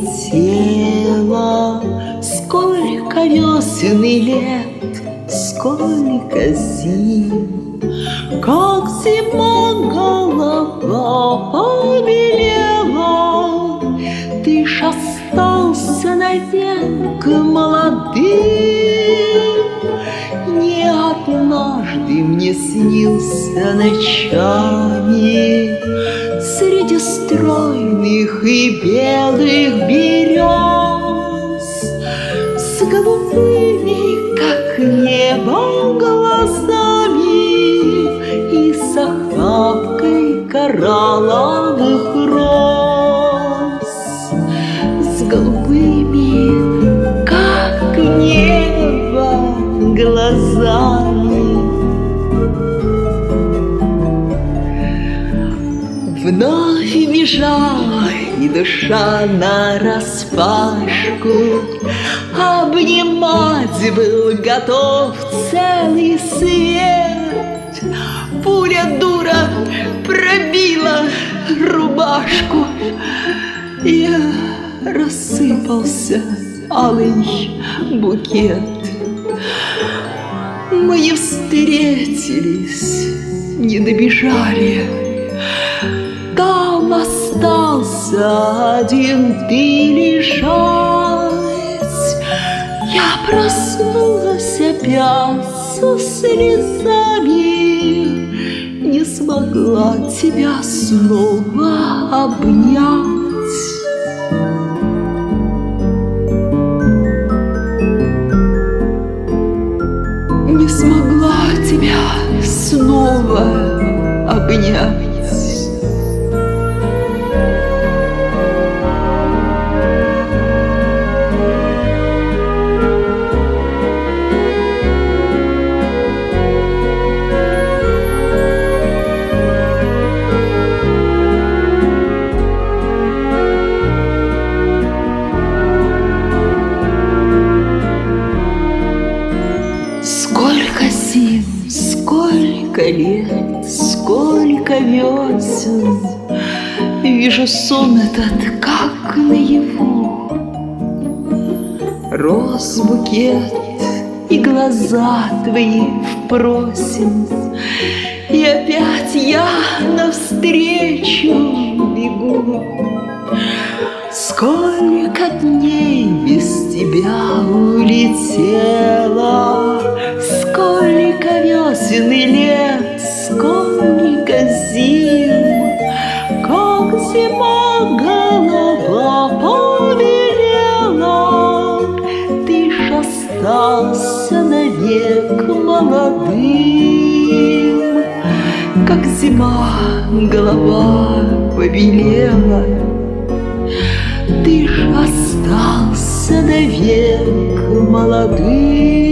улетела. Сколько весен и лет, сколько зим, как зима голова побелела. Ты ж остался навек молодым. Не однажды мне снился ночами среди стройных и белых берез, с голубыми, как небо, глазами и с охапкой коралловых роз, с голубыми, как небо, глазами. Вновь бежала, и душа нараспашку, обнимать был готов целый свет. Пуля дура пробила рубашку, и рассыпался алый букет. Мы не встретились, не добежали. Там остался один ты лежать. Я проснулась опять со слезами, не смогла тебя снова обнять. Не смогла тебя снова обнять. Сколько зим, сколько лет, сколько весен, вижу сон этот, как наяву. Роз букет и глаза твои впросим, и опять я навстречу бегу. Сколько дней без тебя улетело, сколько весен и лет, сколько зим, как зима голова побелела. Ты ж остался навек молодым, как зима голова побелела. Ты ж остался навек молодым.